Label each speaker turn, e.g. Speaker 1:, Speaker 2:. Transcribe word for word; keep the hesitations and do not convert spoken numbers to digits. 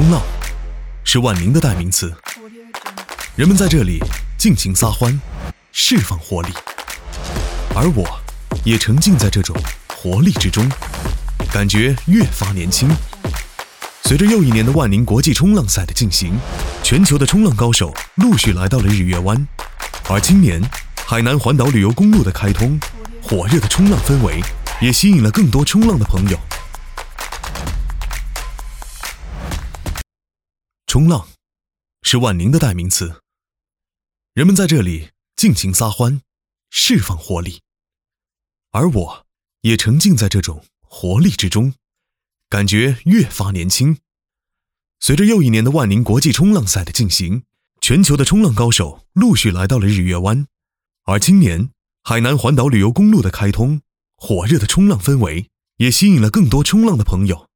Speaker 1: 冲浪是万宁的代名词，人们在这里尽情撒欢，释放活力，而我也沉浸在这种活力之中，感觉越发年轻。随着又一年的万宁国际冲浪赛的进行，全球的冲浪高手陆续来到了日月湾，而今年海南环岛旅游公路的开通，火热的冲浪氛围也吸引了更多冲浪的朋友。冲浪是万宁的代名词，人们在这里尽情撒欢，释放活力，而我也沉浸在这种活力之中，感觉越发年轻。随着又一年的万宁国际冲浪赛的进行，全球的冲浪高手陆续来到了日月湾，而今年海南环岛旅游公路的开通，火热的冲浪氛围也吸引了更多冲浪的朋友。